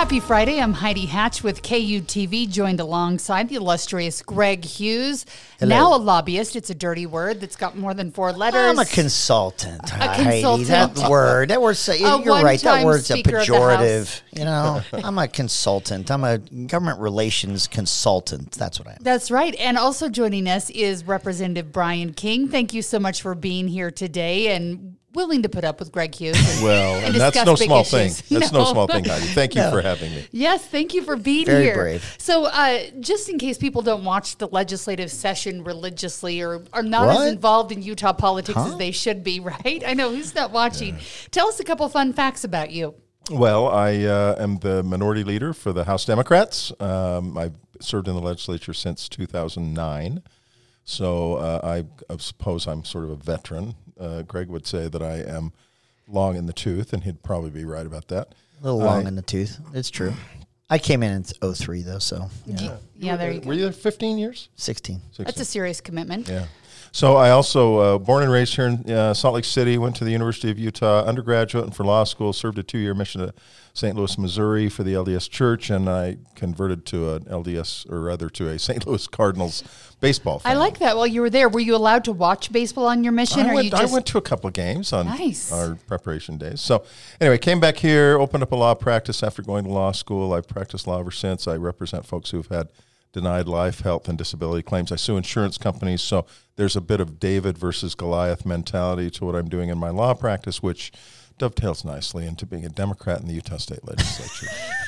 Happy Friday. I'm Heidi Hatch with KUTV, joined alongside the illustrious Greg Hughes. Hello. Now a lobbyist. It's a dirty word that's got more than 4 letters. I'm a consultant. Heidi. That word. You're right. That word's a pejorative. You know, I'm a consultant. I'm a government relations consultant. That's what I am. That's right. And also joining us is Representative Brian King. Thank you so much for being here today and willing to put up with Greg Hughes. And that's no small thing. That's no small thing, Heidi. Thank you for having me. Yes, thank you for being Very here. brave. So just in case people don't watch the legislative session religiously or are not as involved in Utah politics as they should be, right? I know, who's not watching? Tell us a couple fun facts about you. Well, I am the minority leader for the House Democrats. I've served in the legislature since 2009. So I suppose I'm sort of a veteran. Greg would say that I am long in the tooth, and he'd probably be right about that. A little long in the tooth. It's true. I came in 2003, though, so. Yeah, there you go. Were you there 15 years? 16. That's a serious commitment. Yeah. So I also, born and raised here in Salt Lake City, went to the University of Utah undergraduate and for law school, served a 2-year mission to St. Louis, Missouri for the LDS Church, and I converted to an LDS, or rather to a St. Louis Cardinals baseball fan. I like that. While you were there, were you allowed to watch baseball on your mission? I went to a couple of games on Nice. our preparation days. So anyway, came back here, opened up a law practice after going to law school. I've practiced law ever since. I represent folks who've had denied life, health, and disability claims. I sue insurance companies, so there's a bit of David versus Goliath mentality to what I'm doing in my law practice, which dovetails nicely into being a Democrat in the Utah State Legislature.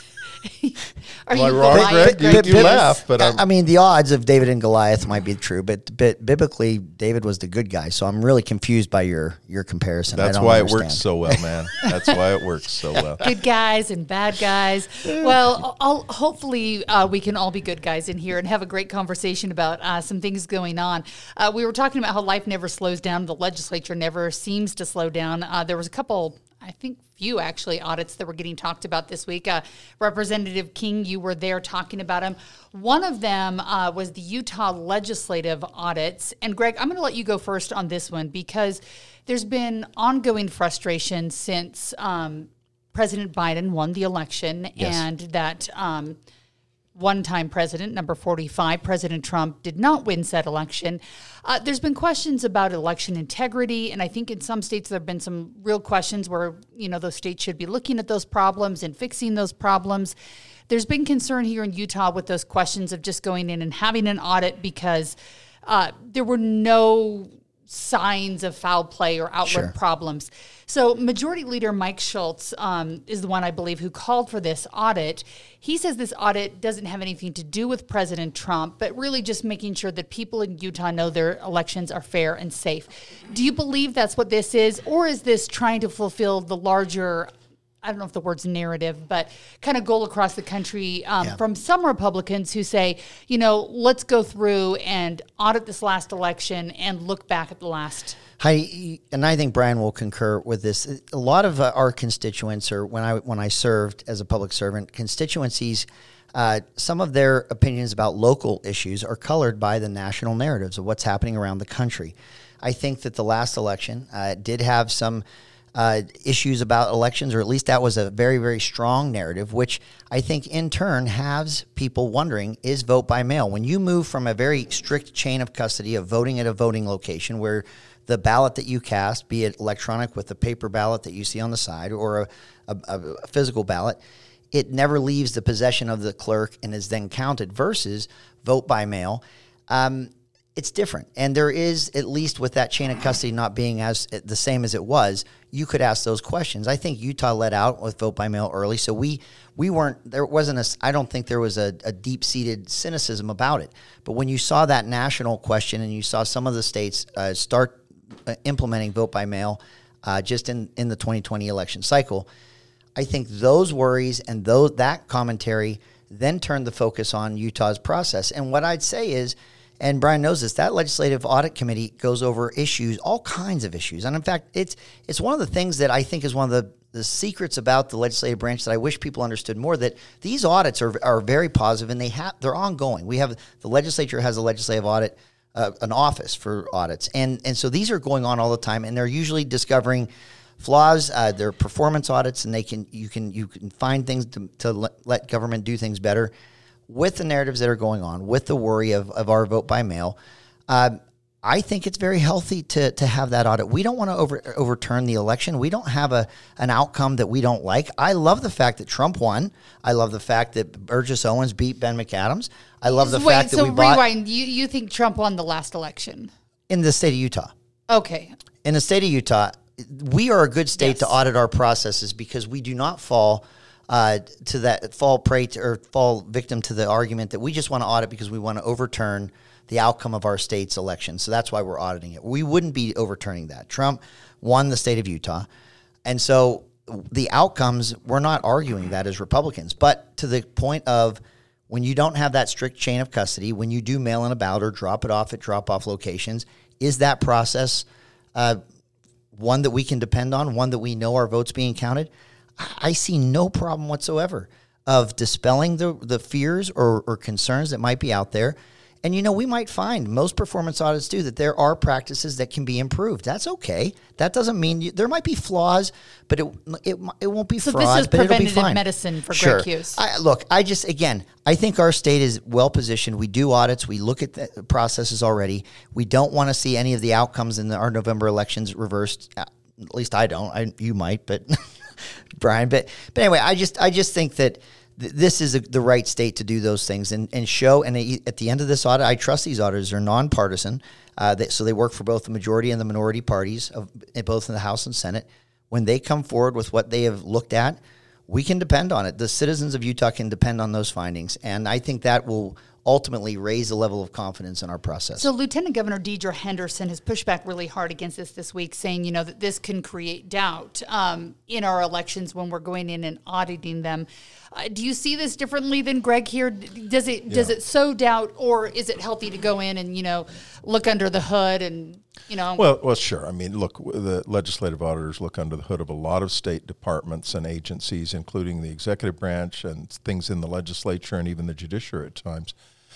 Are Am I you wrong, Goliath, Greg? You laugh, but I mean, the odds of David and Goliath might be true, but biblically, David was the good guy. So I'm really confused by your comparison. That's why it works so well, man. That's why it works so well. Good guys and bad guys. Well, hopefully we can all be good guys in here and have a great conversation about some things going on. We were talking about how life never slows down. The legislature never seems to slow down. There was a couple, I think few actually, audits that were getting talked about this week. Representative King, you were there talking about them. One of them was the Utah legislative audits. And Greg, I'm going to let you go first on this one because there's been ongoing frustration since President Biden won the election. Yes. And that one-time president, number 45, President Trump, did not win said election. There's been questions about election integrity, and I think in some states there have been some real questions where, you know, those states should be looking at those problems and fixing those problems. There's been concern here in Utah with those questions of just going in and having an audit because there were no signs of foul play or outward problems. So Majority Leader Mike Schultz is the one, I believe, who called for this audit. He says this audit doesn't have anything to do with President Trump, but really just making sure that people in Utah know their elections are fair and safe. Do you believe that's what this is, or is this trying to fulfill the larger, I don't know if the word's narrative, but kind of goal across the country from some Republicans who say, you know, let's go through and audit this last election and look back at the last. And I think Brian will concur with this. A lot of our constituents, or when I served as a public servant, constituencies, some of their opinions about local issues are colored by the national narratives of what's happening around the country. I think that the last election did have some issues about elections, or at least that was a very, very strong narrative, which I think in turn has people wondering, is vote by mail? When you move from a very strict chain of custody of voting at a voting location where the ballot that you cast, be it electronic with the paper ballot that you see on the side or a physical ballot, it never leaves the possession of the clerk and is then counted versus vote by mail. It's different. And there is, at least with that chain of custody not being as the same as it was, you could ask those questions. I think Utah let out with vote by mail early, so we weren't, there wasn't I don't think there was a deep-seated cynicism about it. But when you saw that national question and you saw some of the states start implementing vote by mail just in the 2020 election cycle, I think those worries and that commentary then turned the focus on Utah's process. And what I'd say is, and Brian knows this, that legislative audit committee goes over issues, all kinds of issues. And in fact, it's one of the things that I think is one of the secrets about the legislative branch that I wish people understood more, that these audits are very positive and they're ongoing. The legislature has a legislative audit, an office for audits. And so these are going on all the time, and they're usually discovering flaws. They're performance audits, and you can find things to let government do things better. With the narratives that are going on, with the worry of our vote by mail, I think it's very healthy to have that audit. We don't want to overturn the election. We don't have an outcome that we don't like. I love the fact that Trump won. I love the fact that Burgess Owens beat Ben McAdams. I love the fact that we bought... Rewind. You think Trump won the last election? In the state of Utah. Okay. In the state of Utah, we are a good state to audit our processes because we do not fall prey to or fall victim to the argument that we just want to audit because we want to overturn the outcome of our state's election. So that's why we're auditing it. We wouldn't be overturning that. Trump won the state of Utah. And so the outcomes, we're not arguing that as Republicans. But to the point of when you don't have that strict chain of custody, when you do mail in a ballot or drop it off at drop-off locations, is that process one that we can depend on, one that we know our votes being counted? I see no problem whatsoever of dispelling the fears or concerns that might be out there. And, we might find, most performance audits do, that there are practices that can be improved. That's okay. That doesn't mean there might be flaws, but it won't be fraud, this is but it'll be preventative fine. medicine for Sure. Greg Hughes. I think our state is well positioned. We do audits. We look at the processes already. We don't want to see any of the outcomes in our November elections reversed. At least I don't. You might, but Brian. But anyway, I just think that this is the right state to do those things and show. And at the end of this audit, I trust these auditors are nonpartisan. So they work for both the majority and the minority parties, both in the House and Senate. When they come forward with what they have looked at, we can depend on it. The citizens of Utah can depend on those findings. And I think that will ultimately raise the level of confidence in our process. So Lieutenant Governor Deidre Henderson has pushed back really hard against this week, saying, that this can create doubt in our elections when we're going in and auditing them. Do you see this differently than Greg here? Does it sow doubt, or is it healthy to go in and, look under the hood and, Well, sure. I mean, look, the legislative auditors look under the hood of a lot of state departments and agencies, including the executive branch and things in the legislature and even the judiciary at times.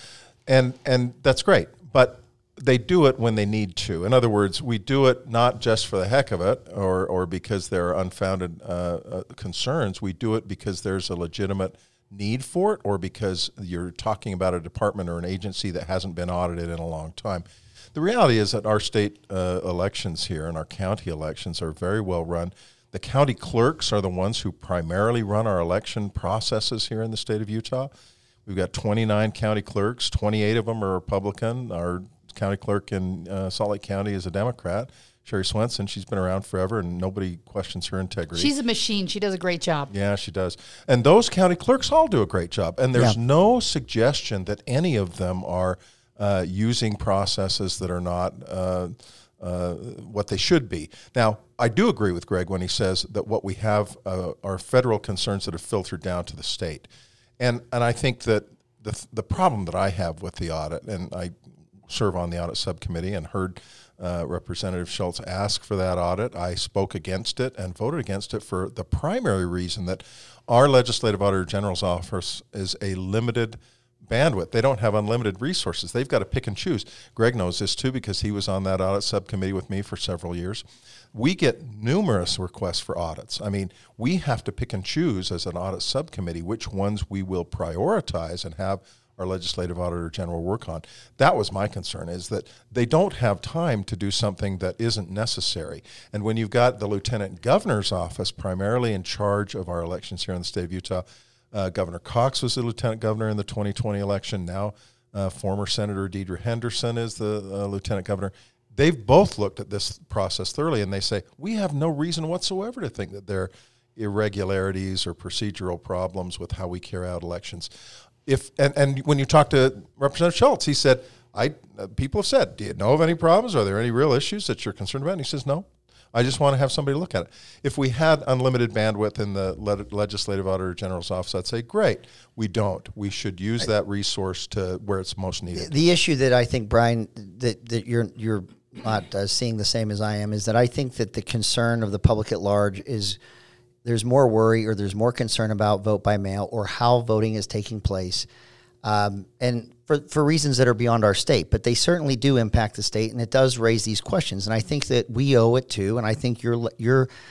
And that's great, but they do it when they need to. In other words, we do it not just for the heck of it or because there are unfounded concerns. We do it because there's a legitimate need for it or because you're talking about a department or an agency that hasn't been audited in a long time. The reality is that our state elections here and our county elections are very well run. The county clerks are the ones who primarily run our election processes here in the state of Utah. We've got 29 county clerks, 28 of them are Republican. Our county clerk in Salt Lake County is a Democrat, Sherry Swenson. She's been around forever, and nobody questions her integrity. She's a machine. She does a great job. Yeah, she does. And those county clerks all do a great job. And there's no suggestion that any of them are using processes that are not what they should be. Now, I do agree with Greg when he says that what we have are federal concerns that have filtered down to the state. And I think that the problem that I have with the audit, and I serve on the audit subcommittee and heard Representative Schultz ask for that audit. I spoke against it and voted against it for the primary reason that our Legislative Auditor General's office is a limited bandwidth. They don't have unlimited resources. They've got to pick and choose. Greg knows this too because he was on that audit subcommittee with me for several years. We get numerous requests for audits. I mean, we have to pick and choose as an audit subcommittee which ones we will prioritize and have our Legislative Auditor General work on. That was my concern, is that they don't have time to do something that isn't necessary. And when you've got the Lieutenant Governor's office primarily in charge of our elections here in the state of Utah, Governor Cox was the Lieutenant Governor in the 2020 election. Now, former Senator Deidre Henderson is the Lieutenant Governor. They've both looked at this process thoroughly, and they say, we have no reason whatsoever to think that there are irregularities or procedural problems with how we carry out elections. And when you talk to Representative Schultz, he said, people have said, do you know of any problems? Are there any real issues that you're concerned about? And he says, no. I just want to have somebody look at it. If we had unlimited bandwidth in the Legislative Auditor General's office, I'd say, great. We don't. We should use that resource to where it's most needed. The issue that I think, Brian, that you're not seeing the same as I am, is that I think that the concern of the public at large is there's more worry or there's more concern about vote by mail or how voting is taking place. And for reasons that are beyond our state, but they certainly do impact the state, and it does raise these questions. And I think that we owe it to, and I think your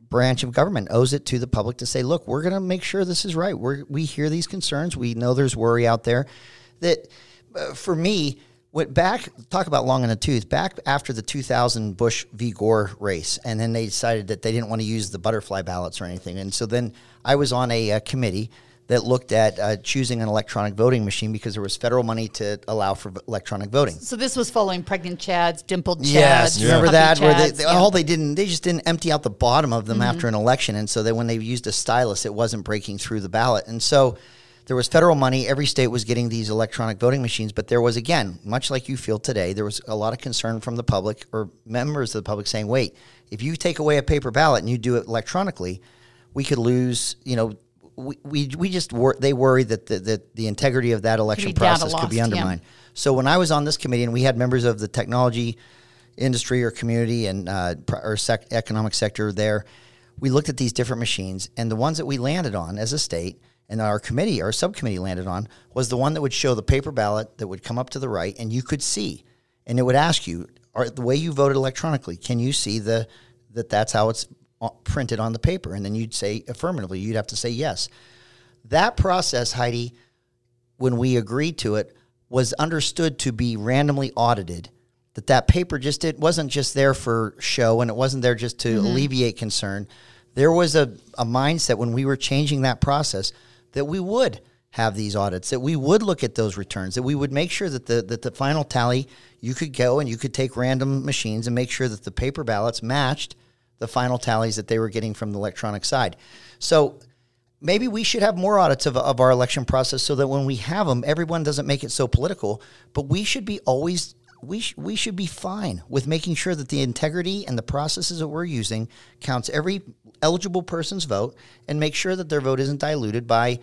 branch of government owes it to the public to say, look, we're going to make sure this is right. We hear these concerns. We know there's worry out there. That for me, talk about long in the tooth, back after the 2000 Bush v. Gore race, and then they decided that they didn't want to use the butterfly ballots or anything. And so then I was on a committee that looked at choosing an electronic voting machine because there was federal money to allow for electronic voting. So this was following pregnant Chads, dimpled Chads. Yes, remember that? Chads, Where they just didn't empty out the bottom of them after an election, and so that when they used a stylus, it wasn't breaking through the ballot. And so there was federal money. Every state was getting these electronic voting machines, but there was, again, much like you feel today, there was a lot of concern from the public or members of the public saying, wait, if you take away a paper ballot and you do it electronically, we could lose, they worry that the integrity of that election process could be undermined. Yeah. So when I was on this committee and we had members of the technology industry or community and economic sector there, we looked at these different machines, and the ones that we landed on as a state and our subcommittee landed on was the one that would show the paper ballot that would come up to the right and you could see, and it would ask you, the way you voted electronically, can you see that's how it's printed on the paper? And then you'd say affirmatively, you'd have to say yes. That process, Heidi, when we agreed to it, was understood to be randomly audited, that paper it wasn't just there for show, and it wasn't there just to alleviate concern. There was a mindset when we were changing that process that we would have these audits, that we would look at those returns, that we would make sure that the final tally, you could go and you could take random machines and make sure that the paper ballots matched the final tallies that they were getting from the electronic side. So maybe we should have more audits of our election process so that when we have them, everyone doesn't make it so political, but we should be we should be fine with making sure that the integrity and the processes that we're using counts every eligible person's vote and make sure that their vote isn't diluted by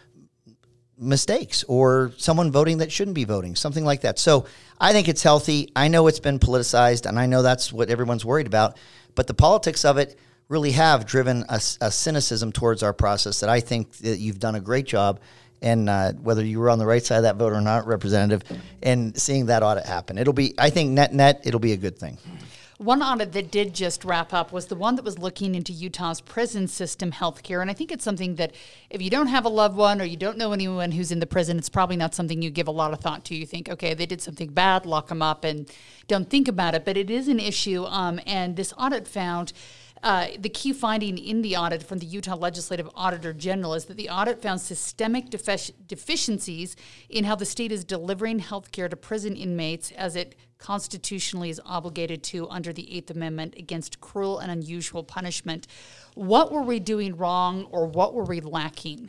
mistakes or someone voting that shouldn't be voting, something like that. So I think it's healthy. I know it's been politicized, and I know that's what everyone's worried about, but the politics of it really have driven a cynicism towards our process that I think that you've done a great job. And whether you were on the right side of that vote or not, Representative, and seeing that audit happen, I think net, it'll be a good thing. One audit that did just wrap up was the one that was looking into Utah's prison system healthcare. And I think it's something that if you don't have a loved one or you don't know anyone who's in the prison, it's probably not something you give a lot of thought to. You think, okay, they did something bad, lock them up, and don't think about it. But it is an issue. And this audit found the key finding in the audit from the Utah Legislative Auditor General is that the audit found systemic deficiencies in how the state is delivering health care to prison inmates as it constitutionally is obligated to under the Eighth Amendment against cruel and unusual punishment. What were we doing wrong, or what were we lacking?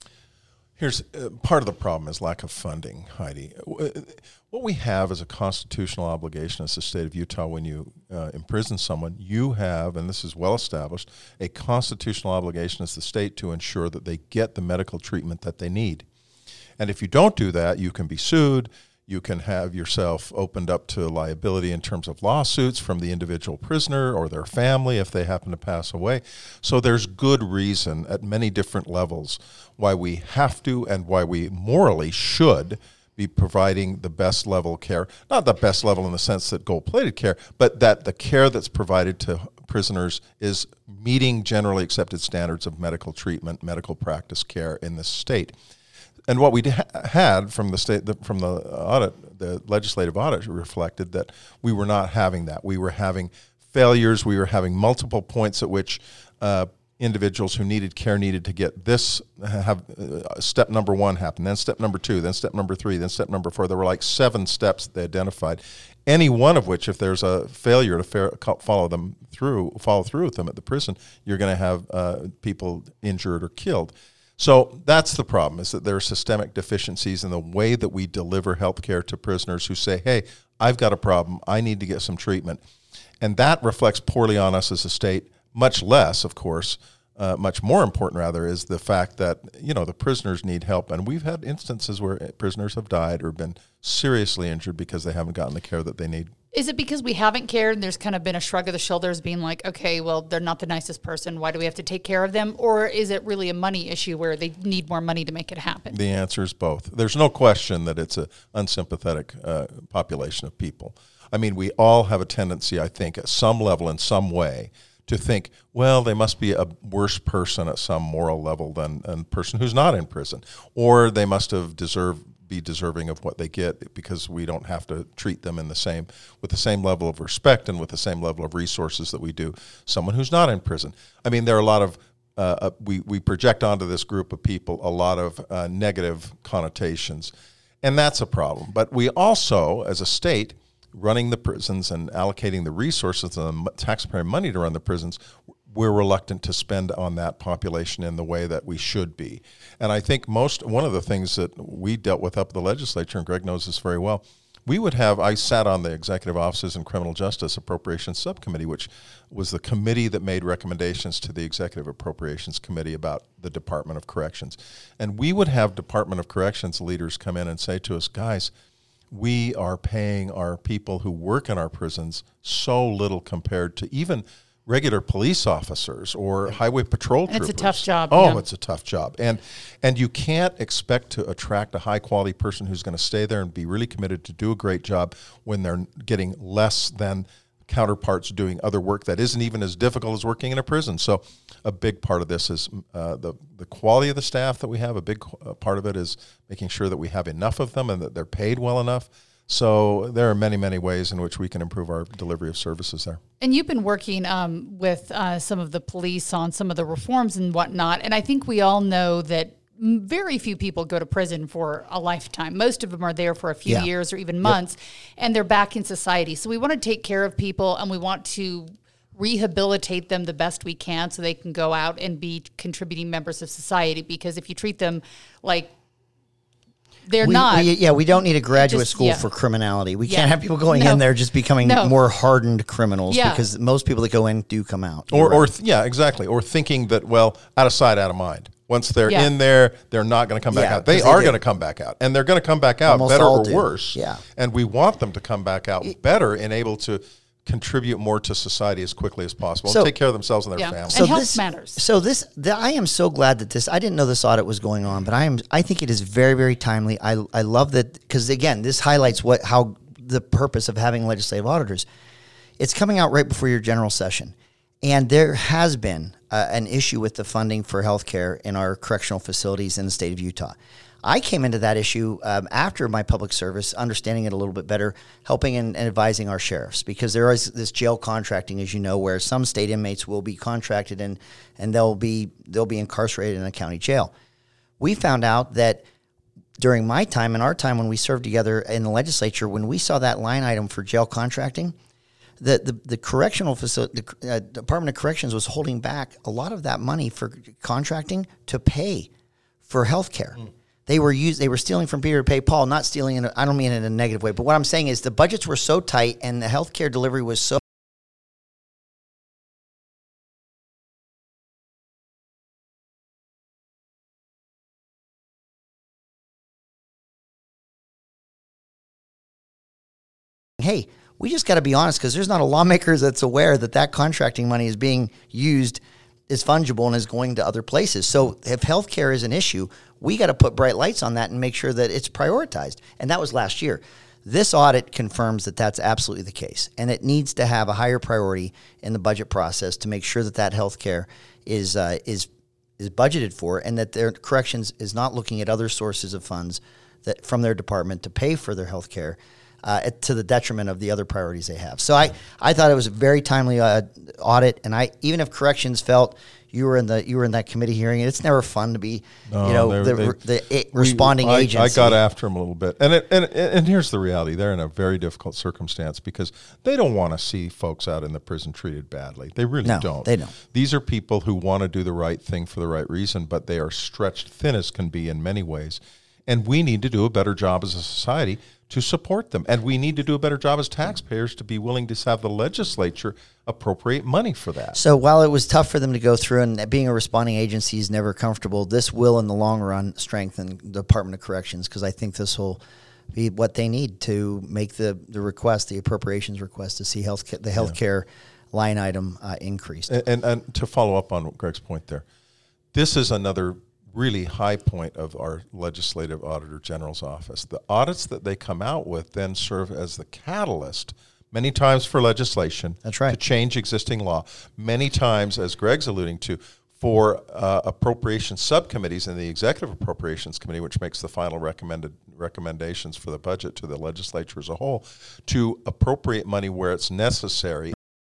Here's part of the problem is lack of funding, Heidi. What we have is a constitutional obligation as the state of Utah. When you imprison someone, you have, and this is well established, a constitutional obligation as the state to ensure that they get the medical treatment that they need. And if you don't do that, you can be sued. You can have yourself opened up to liability in terms of lawsuits from the individual prisoner or their family if they happen to pass away. So there's good reason at many different levels why we have to and why we morally should be providing the best level care. Not the best level in the sense that gold-plated care, but that the care that's provided to prisoners is meeting generally accepted standards of medical treatment, medical practice care in this state. And what we had from the audit, the legislative audit, reflected that we were not having that. We were having failures. We were having multiple points at which individuals who needed care needed to get this, have step number 1 happen, then step number 2, then step number 3, then step number 4. There were like 7 steps that they identified, any one of which, if there's a failure to follow through with them at the prison, you're going to have people injured or killed. So that's the problem, is that there are systemic deficiencies in the way that we deliver health care to prisoners who say, hey, I've got a problem, I need to get some treatment. And that reflects poorly on us as a state. Much less, of course, much more important, rather, is the fact that, the prisoners need help. And we've had instances where prisoners have died or been seriously injured because they haven't gotten the care that they need. Is it because we haven't cared and there's kind of been a shrug of the shoulders being like, okay, well, they're not the nicest person, why do we have to take care of them? Or is it really a money issue where they need more money to make it happen? The answer is both. There's no question that it's an unsympathetic population of people. I mean, we all have a tendency, I think, at some level, in some way, to think, well, they must be a worse person at some moral level than a person who's not in prison, or they must have be deserving of what they get because we don't have to treat them with the same level of respect and with the same level of resources that we do someone who's not in prison. I mean, there are a lot of we project onto this group of people a lot of negative connotations, and that's a problem. But we also, as a state, running the prisons and allocating the resources and the taxpayer money to run the prisons, we're reluctant to spend on that population in the way that we should be. And I think one of the things that we dealt with up at the legislature, and Greg knows this very well, I sat on the Executive Offices and Criminal Justice Appropriations Subcommittee, which was the committee that made recommendations to the Executive Appropriations Committee about the Department of Corrections. And we would have Department of Corrections leaders come in and say to us, guys, we are paying our people who work in our prisons so little compared to even regular police officers or highway patrol troopers. It's a tough job. Oh, yeah. It's a tough job. And you can't expect to attract a high-quality person who's going to stay there and be really committed to do a great job when they're getting less than counterparts doing other work that isn't even as difficult as working in a prison. So a big part of this is the quality of the staff that we have. A big part of it is making sure that we have enough of them and that they're paid well enough. So there are many, many ways in which we can improve our delivery of services there. And you've been working with some of the police on some of the reforms and whatnot. And I think we all know that very few people go to prison for a lifetime. Most of them are there for a few years or even months, and they're back in society. So we want to take care of people, and we want to rehabilitate them the best we can so they can go out and be contributing members of society. Because if you treat them like they're not. We don't need a graduate school for criminality. We can't have people going in there just becoming more hardened criminals because most people that go in do come out. Exactly. Or thinking that, well, out of sight, out of mind. Once they're in there, they're not going to come back out. They are going to come back out. And they're going to come back out almost better or worse. Yeah. And we want them to come back out better and able to contribute more to society as quickly as possible and take care of themselves and their families. And health matters. I am so glad that I didn't know this audit was going on, but I think it is very, very timely. I love that because, again, this highlights how the purpose of having legislative auditors. It's coming out right before your general session. And there has been an issue with the funding for healthcare in our correctional facilities in the state of Utah. I came into that issue after my public service, understanding it a little bit better, helping and advising our sheriffs, because there is this jail contracting, as you know, where some state inmates will be contracted and they'll be incarcerated in a county jail. We found out that during my time and our time when we served together in the legislature, when we saw that line item for jail contracting, the correctional facility, the Department of Corrections was holding back a lot of that money for contracting to pay for health care. They were stealing from Peter to pay Paul, not stealing I don't mean it in a negative way, but what I'm saying is the budgets were so tight and the health care delivery was so hey, we just got to be honest because there's not a lawmaker that's aware that contracting money is being used, is fungible, and is going to other places. So if healthcare is an issue, we got to put bright lights on that and make sure that it's prioritized. And that was last year. This audit confirms that that's absolutely the case, and it needs to have a higher priority in the budget process to make sure that healthcare is budgeted for, and that their corrections is not looking at other sources of funds that from their department to pay for their healthcare. To the detriment of the other priorities they have. So I thought it was a very timely audit, and even if corrections felt you were in that committee hearing, it's never fun to be responding agency. I got after them a little bit, and here's the reality: they're in a very difficult circumstance because they don't want to see folks out in the prison treated badly. They really don't. They don't. These are people who want to do the right thing for the right reason, but they are stretched thin as can be in many ways, and we need to do a better job as a society to support them. And we need to do a better job as taxpayers to be willing to have the legislature appropriate money for that. So while it was tough for them to go through, and being a responding agency is never comfortable, this will in the long run strengthen the Department of Corrections, because I think this will be what they need to make the request, the appropriations request, to see the healthcare line item increased. And to follow up on Greg's point there, this is another really high point of our Legislative Auditor General's office. The audits that they come out with then serve as the catalyst, many times for legislation. That's right. To change existing law. Many times, as Greg's alluding to, for appropriation subcommittees in the Executive Appropriations Committee, which makes the final recommendations for the budget to the legislature as a whole, to appropriate money where it's necessary.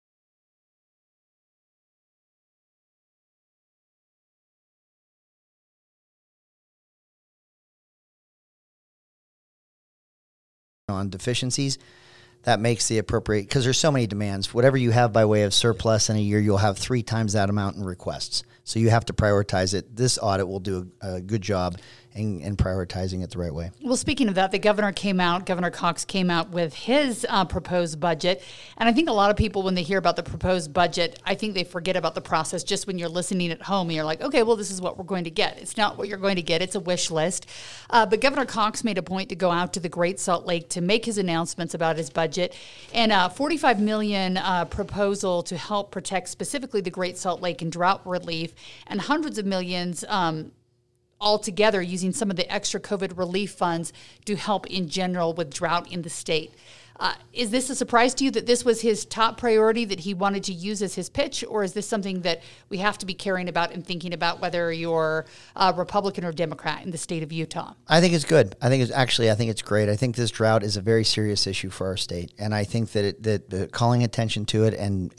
On deficiencies, that makes the appropriate, because there's so many demands. Whatever you have by way of surplus in a year, you'll have 3 times that amount in requests. So you have to prioritize it. This audit will do a good job in prioritizing it the right way. Well, speaking of that, Governor Cox came out with his proposed budget. And I think a lot of people, when they hear about the proposed budget, I think they forget about the process. Just when you're listening at home, you're like, okay, well, this is what we're going to get. It's not what you're going to get. It's a wish list. But Governor Cox made a point to go out to the Great Salt Lake to make his announcements about his budget. And $45 million proposal to help protect specifically the Great Salt Lake and drought relief, and hundreds of millions altogether using some of the extra COVID relief funds to help in general with drought in the state. Is this a surprise to you that this was his top priority that he wanted to use as his pitch, or is this something that we have to be caring about and thinking about whether you're Republican or Democrat in the state of Utah? I think it's good. I think it's great. I think this drought is a very serious issue for our state, and I think that calling attention to it and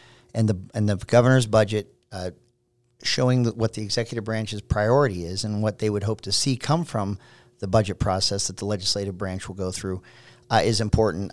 the governor's budget showing what the executive branch's priority is and what they would hope to see come from the budget process that the legislative branch will go through is important.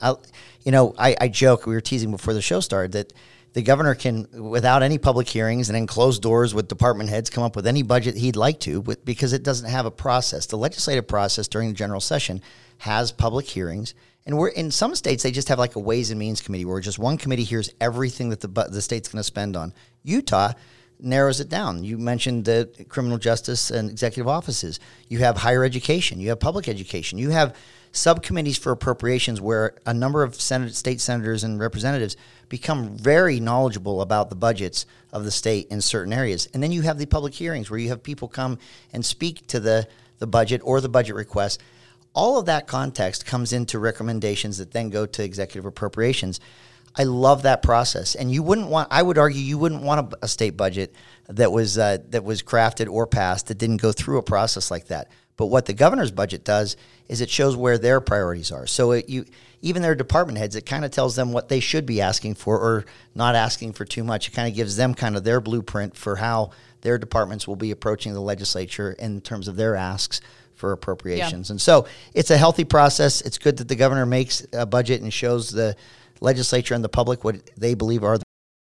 I joke, we were teasing before the show started, that the governor can, without any public hearings and in closed doors with department heads, come up with any budget he'd like to, because it doesn't have a process. The legislative process during the general session has public hearings. And we're in some states, they just have like a Ways and Means Committee where just one committee hears everything that the state's going to spend on. Utah narrows it down. You mentioned the criminal justice and executive offices. You have higher education. You have public education. You have subcommittees for appropriations where a number of state senators and representatives become very knowledgeable about the budgets of the state in certain areas. And then you have the public hearings where you have people come and speak to the budget or the budget request. All of that context comes into recommendations that then go to executive appropriations. I love that process, and I would argue you wouldn't want a state budget that was crafted or passed that didn't go through a process like that. But what the governor's budget does is it shows where their priorities are. So even their department heads, it kind of tells them what they should be asking for or not asking for too much. It kind of gives them kind of their blueprint for how their departments will be approaching the legislature in terms of their asks for appropriations. Yeah. And so it's a healthy process. It's good that the governor makes a budget and shows the legislature and the public what they believe are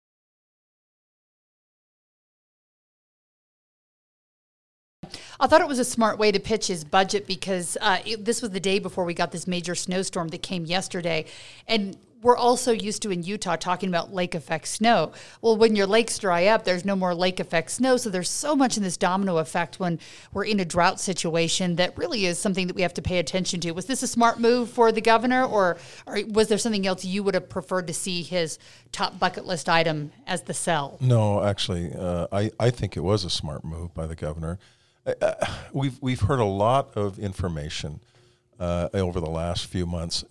I thought it was a smart way to pitch his budget because this was the day before we got this major snowstorm that came yesterday. And we're also used to in Utah talking about lake effect snow. Well, when your lakes dry up, there's no more lake effect snow. So there's so much in this domino effect when we're in a drought situation that really is something that we have to pay attention to. Was this a smart move for the governor, or was there something else you would have preferred to see his top bucket list item as the sell? No, actually, I think it was a smart move by the governor. We've heard a lot of information over the last few months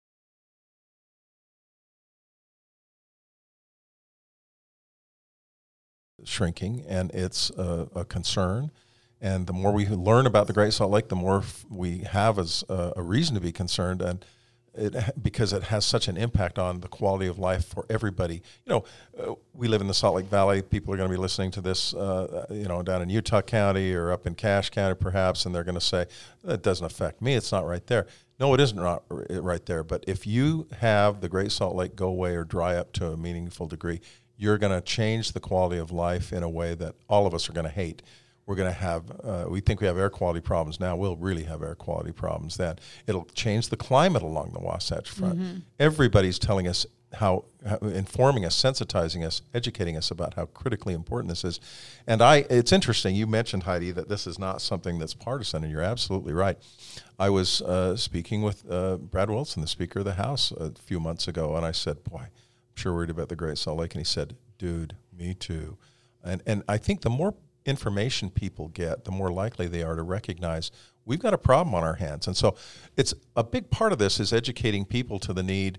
shrinking, and it's a concern. And the more we learn about the Great Salt Lake, the more we have as a reason to be concerned, and because it has such an impact on the quality of life for everybody. We live in the Salt Lake Valley. People are going to be listening to this, down in Utah County or up in Cache County perhaps, and they're going to say, that doesn't affect me. It's not right there. No, it isn't right there. But if you have the Great Salt Lake go away or dry up to a meaningful degree, you're going to change the quality of life in a way that all of us are going to hate. We're going to have, we think we have air quality problems now. We'll really have air quality problems then. It'll change the climate along the Wasatch Front. Mm-hmm. Everybody's telling us how informing us, sensitizing us, educating us about how critically important this is. And it's interesting, you mentioned, Heidi, that this is not something that's partisan, and you're absolutely right. I was speaking with Brad Wilson, the Speaker of the House, a few months ago, and I said, boy, I'm sure worried about the Great Salt Lake. And he said, dude, me too. And I think the more information people get, the more likely they are to recognize we've got a problem on our hands. And so it's a big part of this is educating people to the need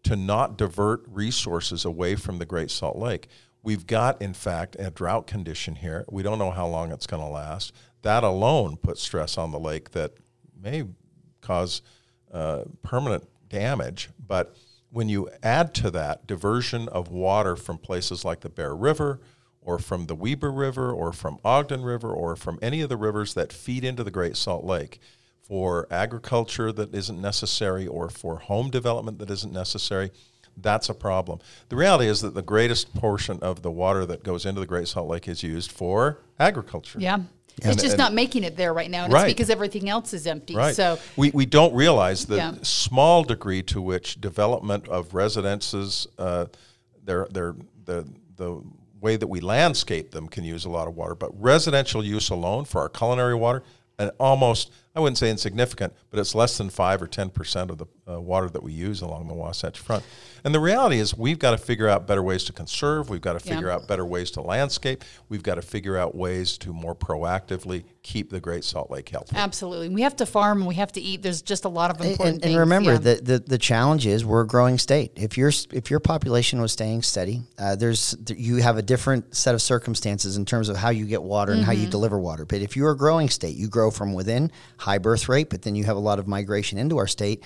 to not divert resources away from the Great Salt Lake. We've got, in fact, a drought condition here. We don't know how long it's going to last. That alone puts stress on the lake that may cause permanent damage. But when you add to that diversion of water from places like the Bear River or from the Weber River or from Ogden River or from any of the rivers that feed into the Great Salt Lake for agriculture that isn't necessary or for home development that isn't necessary, that's a problem. The reality is that the greatest portion of the water that goes into the Great Salt Lake is used for agriculture. Yeah. It's just not making it there right now. And Right. It's because everything else is empty. Right. So we don't realize the Yeah. small degree to which development of residences, the way that we landscape them can use a lot of water, but residential use alone for our culinary water, and almost, I wouldn't say insignificant, but it's less than 5 or 10% of the water that we use along the Wasatch Front. And the reality is we've got to figure out better ways to conserve. We've got to figure out better ways to landscape. We've got to figure out ways to more proactively keep the Great Salt Lake healthy. absolutely. We have to farm and we have to eat. There's just a lot of important things. And remember, Yeah. the challenge is we're a growing state. If your population was staying steady, you have a different set of circumstances in terms of how you get water and how you deliver water. But if you're a growing state, you grow from within, high birth rate, but then you have a lot of migration into our state.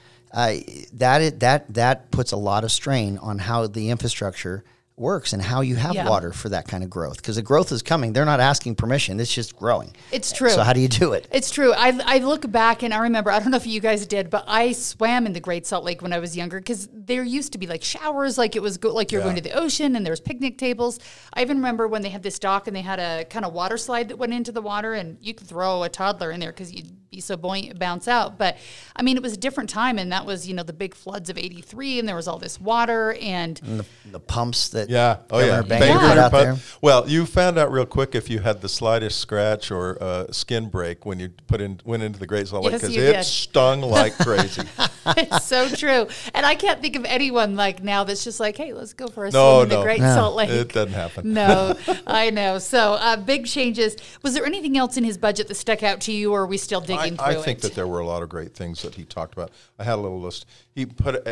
That puts a lot of strain on how the infrastructure works and how you have water for that kind of growth, because the growth is coming. They're not asking permission. It's just growing. It's true. So how do you do it? It's true. I look back and I remember, I don't know if you guys did, but I swam in the Great Salt Lake when I was younger, because there used to be like showers, like it was like you're going to the ocean, and there was picnic tables. I even remember when they had this dock and they had a kind of water slide that went into the water, and you could throw a toddler in there because you'd be so buoyant, bounce out. But I mean, it was a different time, and that was, the big floods of '83, and there was all this water and The pumps that Governor Banger put out there. Well, you found out real quick if you had the slightest scratch or skin break when you went into the Great Salt Lake, Yes, because you it did. stung like crazy. It's so true. And I can't think of anyone like now that's just like, hey, let's go for a No, swim in the no. Great No. Salt Lake. It doesn't happen. No, I know. So big changes. Was there anything else in his budget that stuck out to you, or are we still digging through I it? think that there were a lot of great things that he talked about. I had a little list. He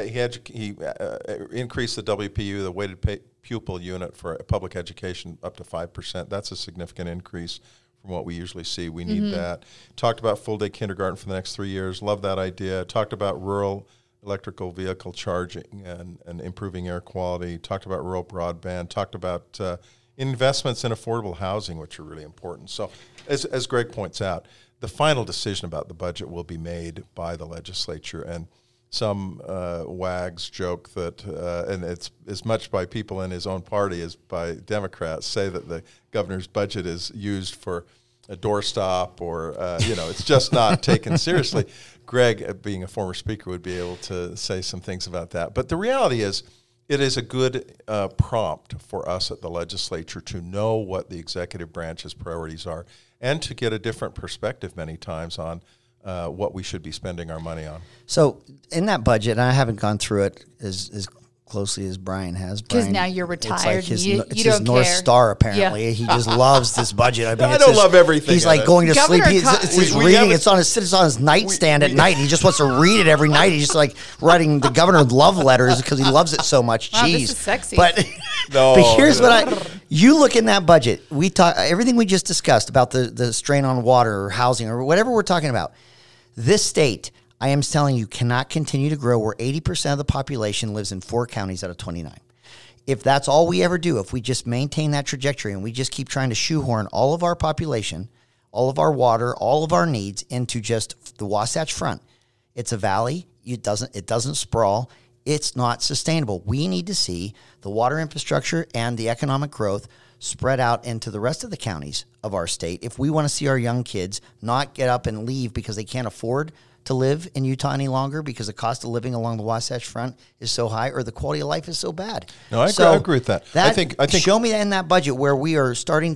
increased the WPU, the weighted pupil unit for public education, up to 5%. That's a significant increase from what we usually see. We need that. Talked about full-day kindergarten for the next 3 years. Love that idea. Talked about rural electrical vehicle charging and improving air quality. Talked about rural broadband. Talked about investments in affordable housing, which are really important. So as Greg points out, the final decision about the budget will be made by the legislature, and some wags joke that, and it's as much by people in his own party as by Democrats, say that the governor's budget is used for a doorstop or, it's just not taken seriously. Greg, being a former speaker, would be able to say some things about that. But the reality is, it is a good prompt for us at the legislature to know what the executive branch's priorities are and to get a different perspective many times on what we should be spending our money on. So in that budget, and I haven't gone through it as closely as Brian has. Because Brian, now you're retired It's like and his, you it's don't his North care. Star, apparently. Yeah. He just loves this budget. I mean, I it's don't his- love everything He's in like it. going to Governor sleep. Co- It's his we reading. haven't- It's on his nightstand at night. He just wants to read it every night. He's just like writing the governor love letters because he loves it so much. Wow, Jeez. this is sexy. But, No, but here's no. what you look in that budget. We talk everything we just discussed about the strain on water or housing or whatever we're talking about. This state, I am telling you, cannot continue to grow where 80% of the population lives in 4 counties out of 29. If that's all we ever do, if we just maintain that trajectory and we just keep trying to shoehorn all of our population, all of our water, all of our needs into just the Wasatch Front, it's a valley. It doesn't sprawl. It's not sustainable. We need to see the water infrastructure and the economic growth spread out into the rest of the counties of our state if we want to see our young kids not get up and leave because they can't afford to live in Utah any longer because the cost of living along the Wasatch Front is so high or the quality of life is so bad. No, I agree with that. I think show me in that budget where we are starting to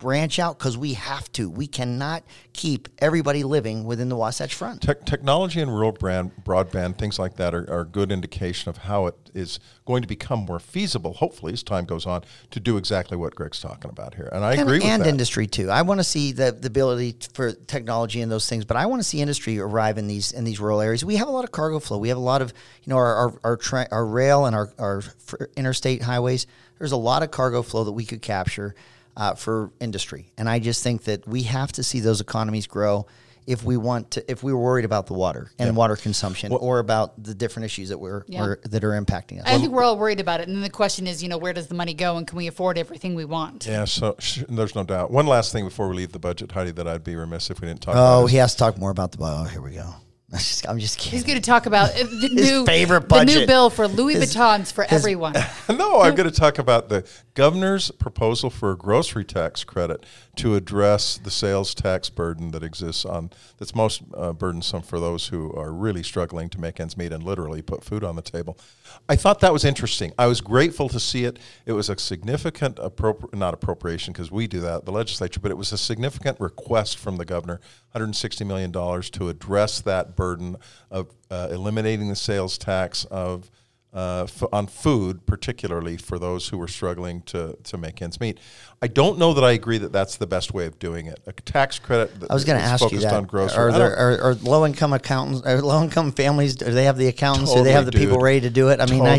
branch out because we have to. We cannot keep everybody living within the Wasatch Front. Technology and rural broadband, things like that are a good indication of how it is going to become more feasible, hopefully, as time goes on, to do exactly what Greg's talking about here. And I agree with that. And industry, too. I want to see the ability for technology and those things, but I want to see industry arrive in these rural areas. We have a lot of cargo flow. We have a lot of, our rail and our interstate highways. There's a lot of cargo flow that we could capture for industry. And I just think that we have to see those economies grow if we were worried about the water and water consumption or about the different issues that that are impacting us. I think we're all worried about it. And then the question is, where does the money go and can we afford everything we want? Yeah, so there's no doubt. One last thing before we leave the budget, Heidi, that I'd be remiss if we didn't talk about. Oh, he has to talk more about the budget. Oh, here we go. I'm just kidding. He's going to talk about the new favorite budget. The new bill for Louis Vuittons for everyone. No, I'm going to talk about the governor's proposal for a grocery tax credit to address the sales tax burden that exists that's most burdensome for those who are really struggling to make ends meet and literally put food on the table. I thought that was interesting. I was grateful to see it. It was a significant not appropriation because we do that, the legislature, but it was a significant request from the governor, $160 million to address that burden of eliminating the sales tax on food, particularly for those who are struggling to make ends meet. I don't know that I agree that that's the best way of doing it. A tax credit that I was going to ask you that. On grocery. Are low-income accountants, or low-income families, do they have the accountants? Do they have the people ready to do it? I mean,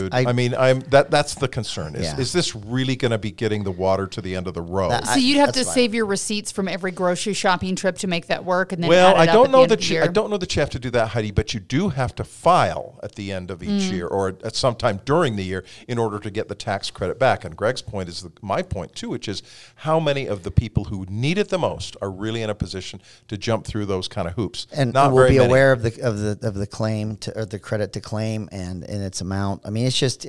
that's the concern. Is this really going to be getting the water to the end of the road? So you'd have to save your receipts from every grocery shopping trip to make that work, and then I don't know that you have to do that, Heidi, but you do have to file at the end of each year or at some time during the year in order to get the tax credit back. And Greg's point is my point too, which is how many of the people who need it the most are really in a position to jump through those kind of hoops. And we'll be aware of the claim or the credit to claim and its amount. I mean, it's just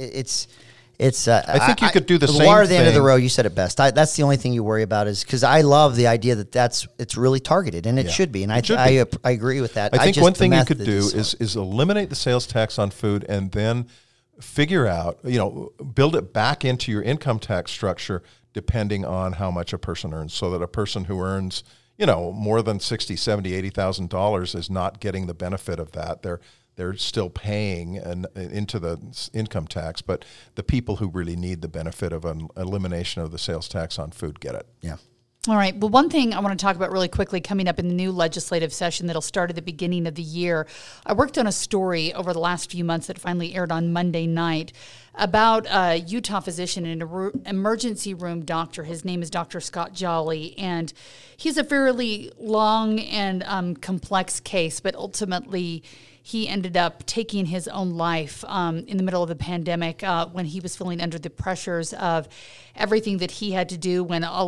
I think you could do the same water at the thing. end of the road. You said it best. That's the only thing you worry about is because I love the idea that it's really targeted and it should be. And I agree with that. I think one thing you could do is eliminate the sales tax on food and then figure out, build it back into your income tax structure depending on how much a person earns, so that a person who earns, more than $60,000, $70,000, $80,000 is not getting the benefit of that. They're still paying into the income tax, but the people who really need the benefit of an elimination of the sales tax on food get it. Yeah. All right. Well, one thing I want to talk about really quickly coming up in the new legislative session that'll start at the beginning of the year. I worked on a story over the last few months that finally aired on Monday night about a Utah physician and an emergency room doctor. His name is Dr. Scott Jolly, and he's a fairly long and complex case, but ultimately he ended up taking his own life in the middle of the pandemic when he was feeling under the pressures of everything that he had to do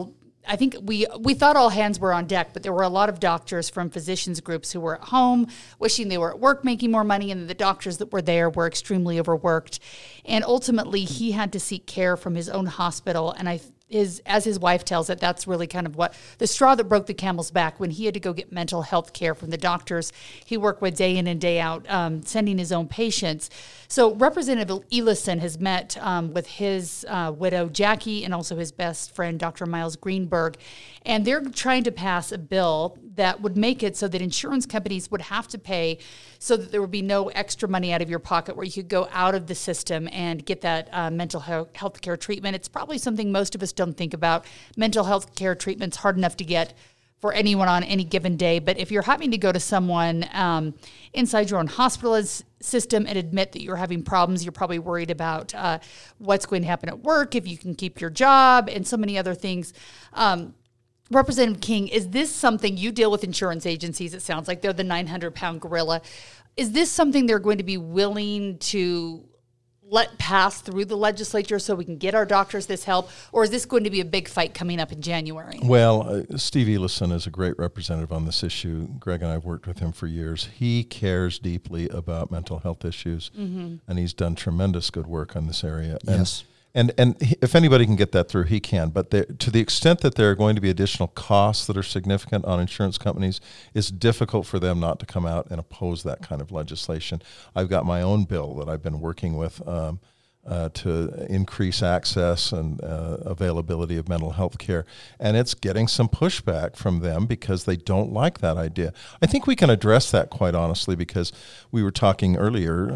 I think we thought all hands were on deck, but there were a lot of doctors from physicians groups who were at home wishing they were at work making more money, and the doctors that were there were extremely overworked. And ultimately, he had to seek care from his own hospital, and as his wife tells it, that's really kind of what the straw that broke the camel's back when he had to go get mental health care from the doctors he worked with day in and day out, sending his own patients. So Representative Ellison has met with his widow, Jackie, and also his best friend, Dr. Miles Greenberg, and they're trying to pass a bill that would make it so that insurance companies would have to pay so that there would be no extra money out of your pocket, where you could go out of the system and get that mental health care treatment. It's probably something most of us don't think about. Mental health care treatment's hard enough to get for anyone on any given day. But if you're having to go to someone inside your own hospital system and admit that you're having problems, you're probably worried about what's going to happen at work, if you can keep your job, and so many other things. Representative King, is this something you deal with insurance agencies? It sounds like they're the 900-pound gorilla. Is this something they're going to be willing to let pass through the legislature so we can get our doctors this help, or is this going to be a big fight coming up in January? Well, Steve Ellison is a great representative on this issue. Greg and I have worked with him for years. He cares deeply about mental health issues, and he's done tremendous good work on this area. Yes. And if anybody can get that through, he can. But to the extent that there are going to be additional costs that are significant on insurance companies, it's difficult for them not to come out and oppose that kind of legislation. I've got my own bill that I've been working with to increase access and availability of mental health care. And it's getting some pushback from them because they don't like that idea. I think we can address that quite honestly, because we were talking earlier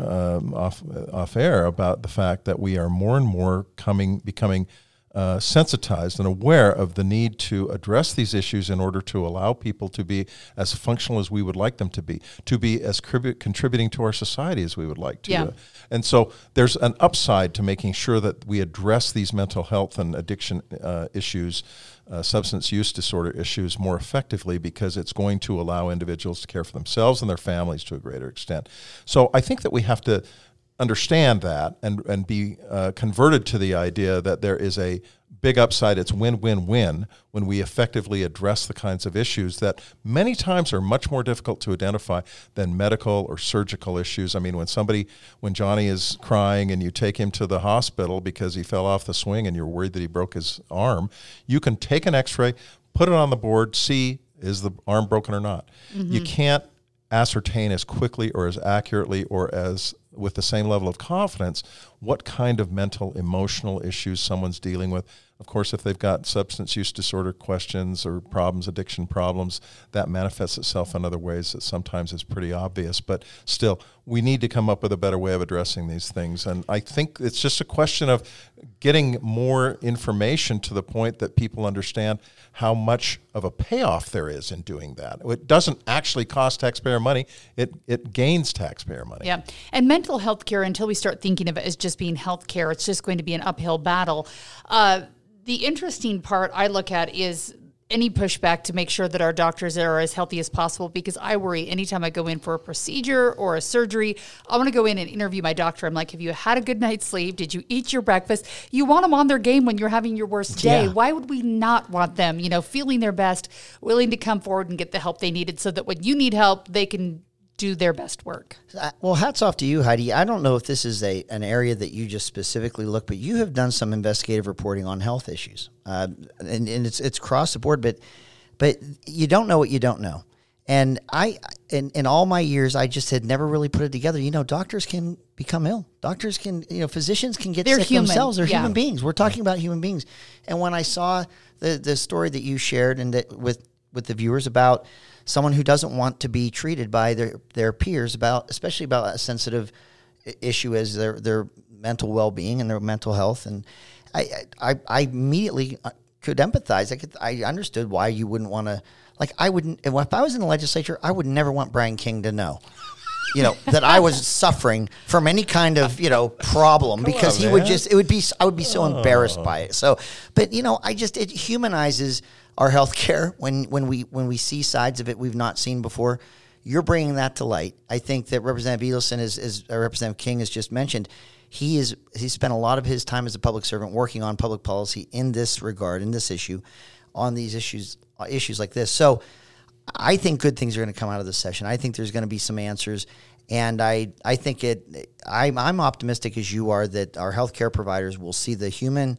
off air about the fact that we are more and more becoming sensitized and aware of the need to address these issues in order to allow people to be as functional as we would like them to be as contributing to our society as we would like to. Yeah. And so there's an upside to making sure that we address these mental health and addiction issues, substance use disorder issues more effectively, because it's going to allow individuals to care for themselves and their families to a greater extent. So I think that we have to understand that and be converted to the idea that there is a big upside. It's win-win-win when we effectively address the kinds of issues that many times are much more difficult to identify than medical or surgical issues. I mean, when Johnny is crying and you take him to the hospital because he fell off the swing and you're worried that he broke his arm, you can take an x-ray, put it on the board, see is the arm broken or not. Mm-hmm. You can't ascertain as quickly or as accurately or as with the same level of confidence what kind of mental, emotional issues someone's dealing with. Of course, if they've got substance use disorder questions or problems, addiction problems, that manifests itself in other ways that sometimes is pretty obvious. But still, we need to come up with a better way of addressing these things. And I think it's just a question of getting more information to the point that people understand how much of a payoff there is in doing that. It doesn't actually cost taxpayer money. It gains taxpayer money. Yeah. And mental health care, until we start thinking of it as just being health care, it's just going to be an uphill battle. The interesting part I look at is any pushback to make sure that our doctors are as healthy as possible, because I worry anytime I go in for a procedure or a surgery, I want to go in and interview my doctor. I'm like, have you had a good night's sleep? Did you eat your breakfast? You want them on their game when you're having your worst day. Yeah. Why would we not want them, feeling their best, willing to come forward and get the help they needed, so that when you need help, they can do their best work? Well, hats off to you, Heidi. I don't know if this is an area that you just specifically look, but you have done some investigative reporting on health issues, and it's across the board. But you don't know what you don't know. And in all my years, I just had never really put it together. Doctors can become ill. Doctors can, physicians can get sick themselves. They're human beings. We're talking about human beings. And when I saw the story that you shared and that with the viewers about someone who doesn't want to be treated by their peers especially about a sensitive issue as their mental well-being and their mental health, and I immediately could empathize. I understood why you wouldn't want to. Like, I wouldn't. If I was in the legislature, I would never want Brian King to know, that I was suffering from any kind of problem, because he would just. I would be so embarrassed by it. So, but it humanizes our healthcare when we see sides of it we've not seen before. You're bringing that to light. I think that Representative Edelson, as Representative King has just mentioned, he's spent a lot of his time as a public servant working on public policy in this regard, in this issue, on these issues like this. So I think good things are going to come out of this session. I think there's going to be some answers, and I think I'm optimistic as you are that our healthcare providers will see the human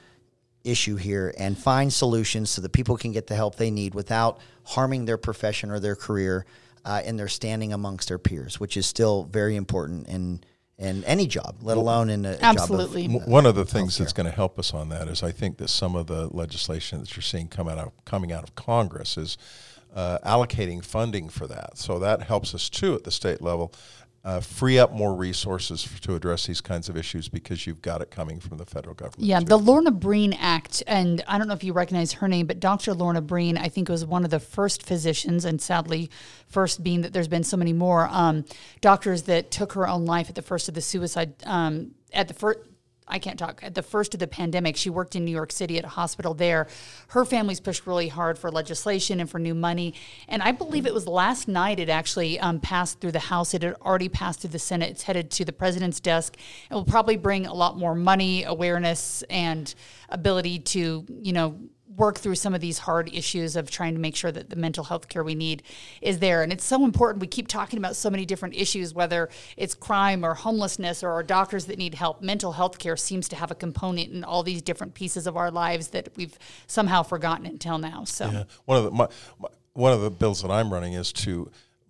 issue here and find solutions so that people can get the help they need without harming their profession or their career in their standing amongst their peers, which is still very important in any job, let alone in a absolutely. job of one of the things healthcare. that's going to help us on that is I think that some of the legislation that you're seeing coming out of Congress is allocating funding for that. So that helps us too at the state level. Free up more resources to address these kinds of issues, because you've got it coming from the federal government. Yeah, too. the Lorna Breen Act, and I don't know if you recognize her name, but Dr. Lorna Breen, I think, was one of the first physicians, and sadly, first being that there's been so many more doctors that took her own life at the first of the suicide, at the first of the pandemic. She worked in New York City at a hospital there. Her family's pushed really hard for legislation and for new money. And I believe it was last night it actually passed through the House. It had already passed through the Senate. It's headed to the president's desk. It will probably bring a lot more money, awareness, and ability to, work through some of these hard issues of trying to make sure that the mental health care we need is there. And it's so important. We keep talking about so many different issues, whether it's crime or homelessness or our doctors that need help. Mental health care seems to have a component in all these different pieces of our lives that we've somehow forgotten until now. So yeah. One of the bills that I'm running is to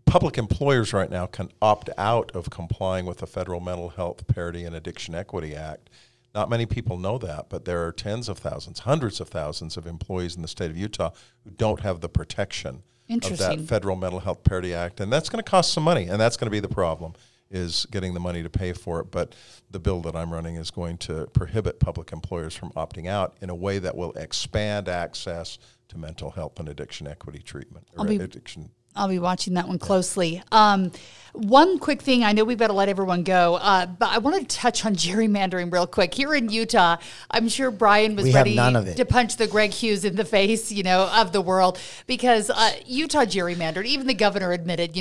public employers right now can opt out of complying with the Federal Mental Health Parity and Addiction Equity Act. Not many people know that, but there are tens of thousands, hundreds of thousands of employees in the state of Utah who don't have the protection of that Federal Mental Health Parity Act. And that's going to cost some money, and that's going to be the problem, is getting the money to pay for it. But the bill that I'm running is going to prohibit public employers from opting out in a way that will expand access to mental health and addiction equity treatment. I'll be watching that one closely. One quick thing, I know we've got to let everyone go, but I wanted to touch on gerrymandering real quick. Here in Utah, I'm sure Brian was ready to punch the Greg Hughes in the face, of the world, because Utah gerrymandered. Even the governor admitted,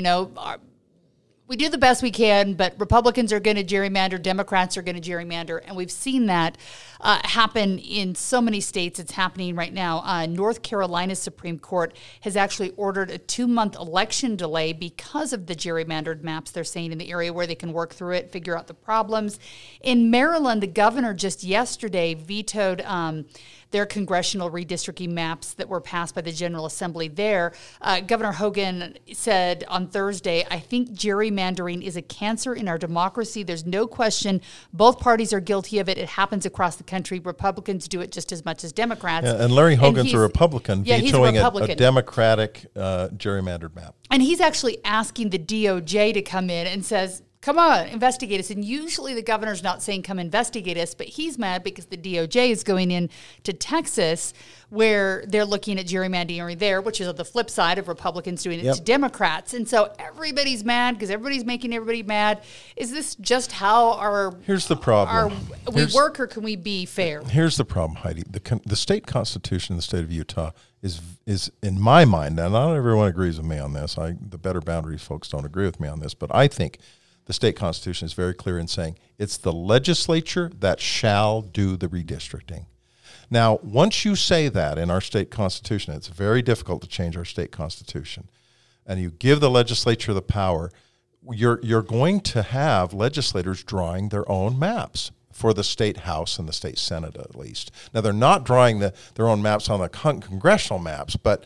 we do the best we can, but Republicans are going to gerrymander, Democrats are going to gerrymander, and we've seen that happen in so many states. It's happening right now. North Carolina's Supreme Court has actually ordered a 2-month election delay because of the gerrymandered maps, they're saying, in the area where they can work through it, figure out the problems. In Maryland, the governor just yesterday vetoed their congressional redistricting maps that were passed by the General Assembly there. Governor Hogan said on Thursday, "I think gerrymandering is a cancer in our democracy. There's no question both parties are guilty of it. It happens across the country. Republicans do it just as much as Democrats." Yeah, and Larry Hogan's a Republican, vetoing a Democratic gerrymandered map. And he's actually asking the DOJ to come in and says, "Come on, investigate us." And usually the governor's not saying, "Come investigate us," but he's mad because the DOJ is going in to Texas where they're looking at gerrymandering there, which is on the flip side of Republicans doing it to Democrats. And so everybody's mad because everybody's making everybody mad. Is this just how Here's the problem. we work, or can we be fair? Here's the problem, Heidi. The state constitution in the state of Utah is in my mind, now not everyone agrees with me on this. The Better Boundaries folks don't agree with me on this, but I think the state constitution is very clear in saying it's the legislature that shall do the redistricting. Now, once you say that in our state constitution, it's very difficult to change our state constitution, and you give the legislature the power, you're going to have legislators drawing their own maps for the state house and the state senate, at least. Now, they're not drawing their own maps on the congressional maps, but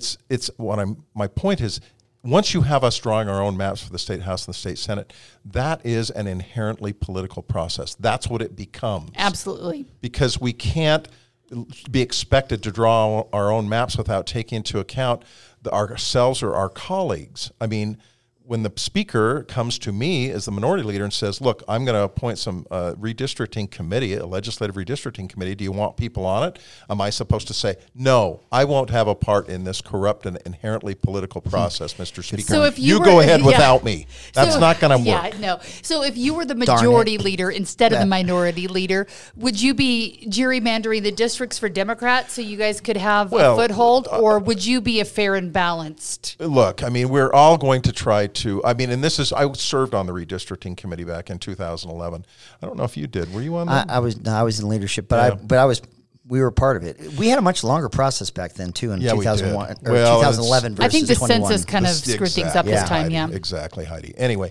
my point is, once you have us drawing our own maps for the state house and the state senate, that is an inherently political process. That's what it becomes. Absolutely. Because we can't be expected to draw our own maps without taking into account ourselves or our colleagues. I mean, when the speaker comes to me as the minority leader and says, "Look, I'm going to appoint some redistricting committee, a legislative redistricting committee. Do you want people on it?" Am I supposed to say, "No, I won't have a part in this corrupt and inherently political process, Mr. Speaker. So if you go ahead without me." That's not going to work. Yeah, no. So if you were the majority leader instead of the minority leader, would you be gerrymandering the districts for Democrats so you guys could have a foothold, or would you be a fair and balanced? Look, I mean, we're all going to try and this is, I served on the redistricting committee back in 2011. I don't know if you did. Were you on that? I was in leadership, but we were part of it. We had a much longer process back then too, in 2001 or 2011 versus I think the 21. census kind of screwed things up this time. Heidi, exactly, Heidi. Anyway,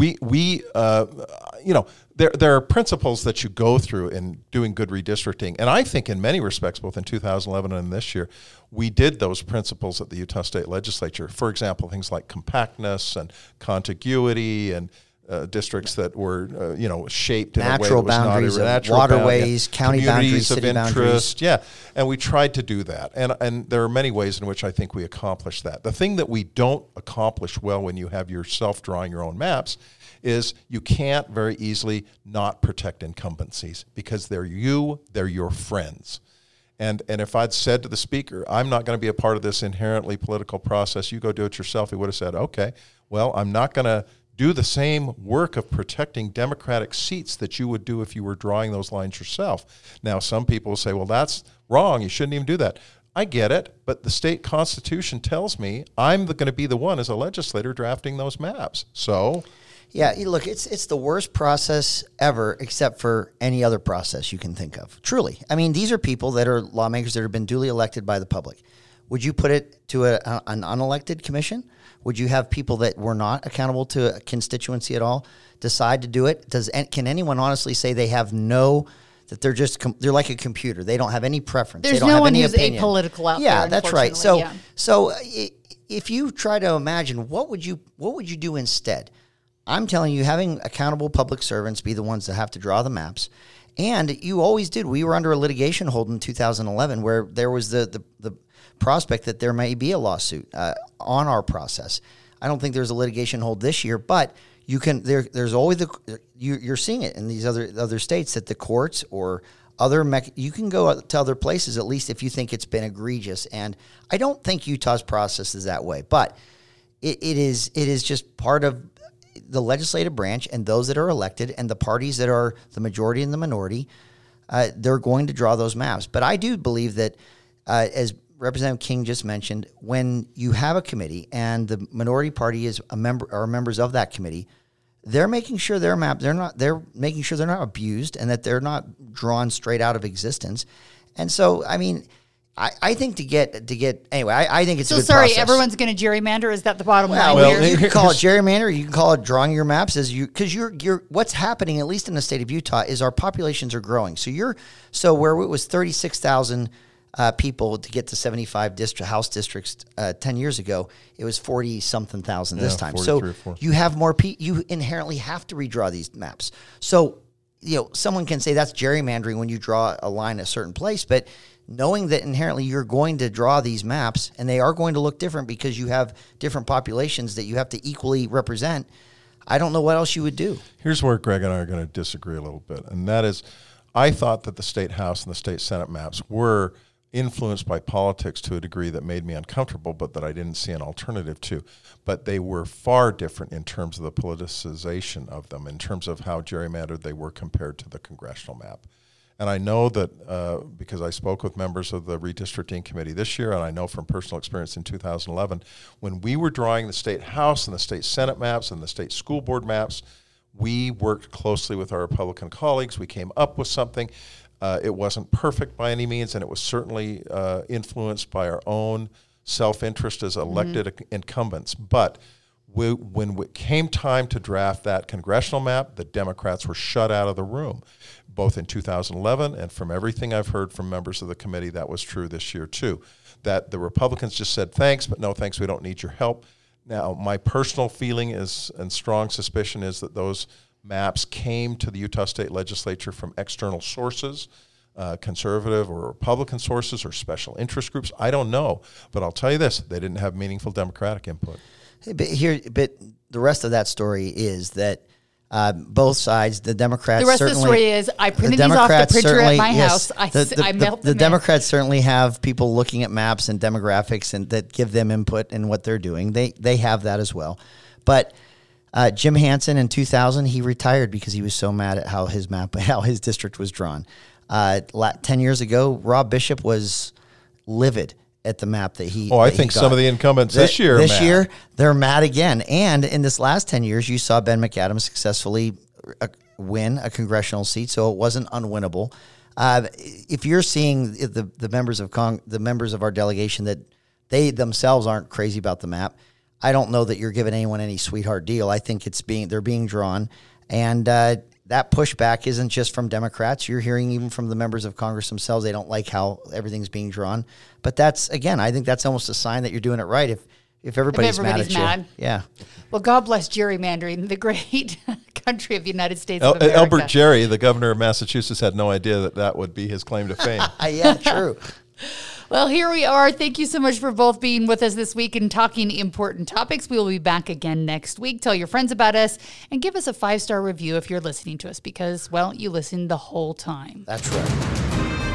there are principles that you go through in doing good redistricting, and I think in many respects, both in 2011 and this year, we did those principles at the Utah State Legislature. For example, things like compactness and contiguity and districts that were, shaped in a way that was boundaries, natural waterways, county boundaries, of city interest. boundaries. Yeah, and we tried to do that, and there are many ways in which I think we accomplished that. The thing that we don't accomplish well when you have yourself drawing your own maps is you can't very easily not protect incumbencies because they're your friends. And if I'd said to the speaker, "I'm not going to be a part of this inherently political process, you go do it yourself," he would have said, "Okay, well, I'm not going to do the same work of protecting Democratic seats that you would do if you were drawing those lines yourself." Now, some people will say, "Well, that's wrong. You shouldn't even do that." I get it, but the state constitution tells me I'm going to be the one as a legislator drafting those maps. So... Yeah, look, it's the worst process ever, except for any other process you can think of. Truly. I mean, these are people that are lawmakers that have been duly elected by the public. Would you put it to an unelected commission? Would you have people that were not accountable to a constituency at all decide to do it? Can anyone honestly say they have that they're like a computer? They don't have any preference. There's they don't no have one any who's opinion. apolitical out there. Yeah, that's right. So if you try to imagine what would you do instead? I'm telling you, having accountable public servants be the ones that have to draw the maps. And you always did. We were under a litigation hold in 2011 where there was the prospect that there may be a lawsuit on our process. I don't think there's a litigation hold this year, but you can. There's always you're seeing it in these other states that the courts or you can go to other places at least if you think it's been egregious. And I don't think Utah's process is that way, but it is just part of the legislative branch and those that are elected and the parties that are the majority and the minority. They're going to draw those maps. But I do believe that, as Representative King just mentioned, when you have a committee and the minority party is are members of that committee, they're making sure they're making sure they're not abused and that they're not drawn straight out of existence. And so, I mean, I think to get anyway, I think it's a good process. Everyone's going to gerrymander. Is that the bottom line? Well, you can call it gerrymander. You can call it drawing your maps because you're what's happening, at least in the state of Utah, is our populations are growing. So where it was 36,000 people to get to 75 House districts 10 years ago, it was 40-something thousand this time. So you have more you inherently have to redraw these maps. So, someone can say that's gerrymandering when you draw a line a certain place, but knowing that inherently you're going to draw these maps and they are going to look different because you have different populations that you have to equally represent, I don't know what else you would do. Here's where Greg and I are going to disagree a little bit, and that is I thought that the state House and the state Senate maps were influenced by politics to a degree that made me uncomfortable, but that I didn't see an alternative to. But they were far different in terms of the politicization of them, in terms of how gerrymandered they were compared to the congressional map. And I know that because I spoke with members of the redistricting committee this year, and I know from personal experience in 2011, when we were drawing the state House and the state Senate maps and the state school board maps, we worked closely with our Republican colleagues. We came up with something. It wasn't perfect by any means, and it was certainly influenced by our own self-interest as elected incumbents. But when it came time to draft that congressional map, the Democrats were shut out of the room, both in 2011 and from everything I've heard from members of the committee, that was true this year too, that the Republicans just said, thanks, but no thanks, we don't need your help. Now, my personal feeling is, and strong suspicion is, that those maps came to the Utah State Legislature from external sources, conservative or Republican sources or special interest groups. I don't know, but I'll tell you this, they didn't have meaningful Democratic input. But the rest of that story is that both sides, the Democrats. The rest of the story is I printed these off the printer at my house. I mailed them. The Democrats certainly have people looking at maps and demographics and that give them input in what they're doing. They have that as well. But Jim Hansen in 2000, he retired because he was so mad at how his district was drawn. 10 years ago, Rob Bishop was livid at the map that he. I think some of the incumbents this year they're mad again. And in this last 10 years, you saw Ben McAdams successfully win a congressional seat, so it wasn't unwinnable. If you're seeing the members of our delegation that they themselves aren't crazy about the map, I don't know that you're giving anyone any sweetheart deal. I think they're being drawn, and that pushback isn't just from Democrats. You're hearing even from the members of Congress themselves. They don't like how everything's being drawn. But I think that's almost a sign that you're doing it right. If everybody's mad at you. Yeah. Well, God bless gerrymandering, the great country of the United States of America. Albert Jerry, the governor of Massachusetts, had no idea that would be his claim to fame. Yeah, true. Well, here we are. Thank you so much for both being with us this week and talking important topics. We will be back again next week. Tell your friends about us and give us a 5-star review if you're listening to us because, well, you listened the whole time. That's right.